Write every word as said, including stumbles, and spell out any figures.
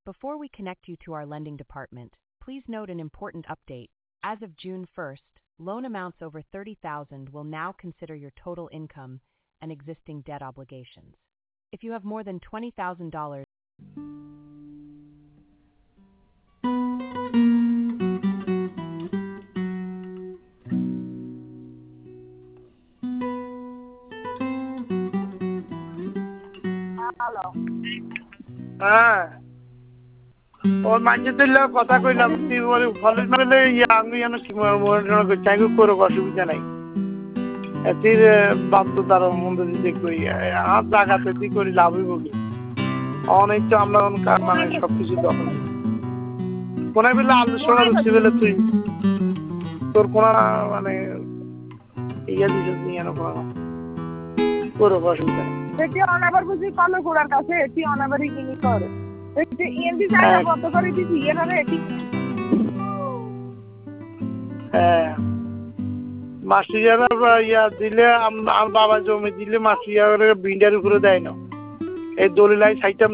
Before we connect you to our lending department, please note an important update. As of June first, loan amounts over thirty thousand dollars will now consider your total income and existing debt obligations. If you have more than twenty thousand dollars, Hello. হ্যাঁ ওর মাঝে দিলে কথা কইলাম তুই বলে college মানে ইয়া আমি জানো মনে করছি আমি করো অসুবিধা নাই এতির বাধ্য তার মধ্যে দিতে কই আর জায়গাতে দি করি লাভ হইব কি অনেক তো আমরা কার মানে সবকিছু দখল কোন বেলা আলু সোনা দিছি বলে তুই তোর কোন মানে ইয়া দিছিস নি এনো করো অসুবিধা নাই এটি অনাবার বুঝি কল গোড়ার কাছে এটি অনাবারই কিনি করে এটি এমডি জায়গা বন্ধ করে দিছি এভাবে এটি হ্যাঁ মাসিয়ারা ইয়া দিলে আমার বাবা জমি দিলে মাসিয়ারে বিন্ডার উপরে দেয় না এই দলিলাই সাইটাম